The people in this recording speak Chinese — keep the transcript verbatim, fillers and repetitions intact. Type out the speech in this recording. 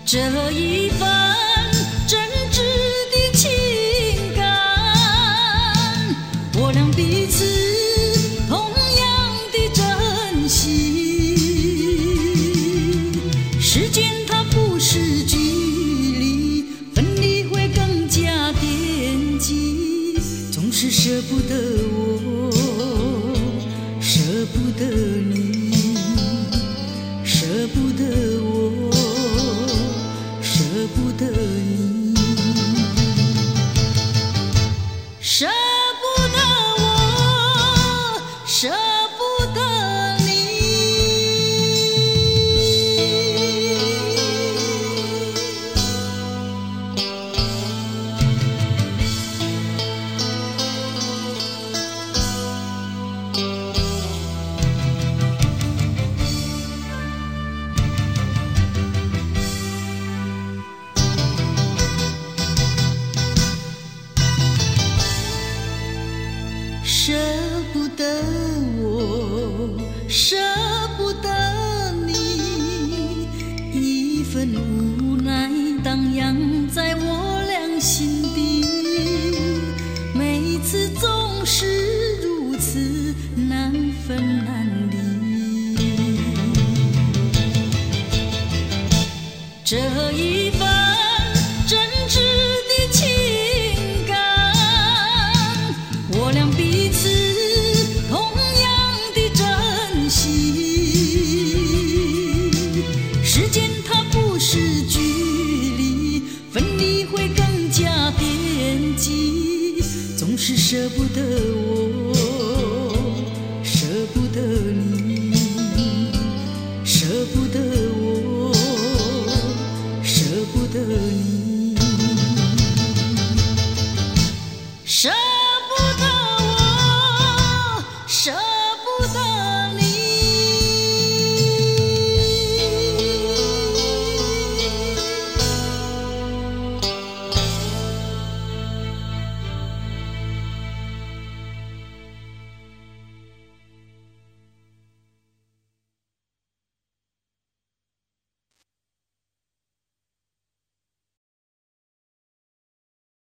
这一份真挚的情感，我俩彼此同样的珍惜。时间它不是距离，分离会更加惦记，总是舍不得我，舍不得你，舍不得我，舍不得你，舍不得我，舍不得你。舍不得我，舍不得你，一份无奈荡漾在我俩心底，每次总是如此难分难离。这一份真挚的情感，我俩彼此同样的珍惜。时间它不是距离，分离会更加惦记，总是舍不得我，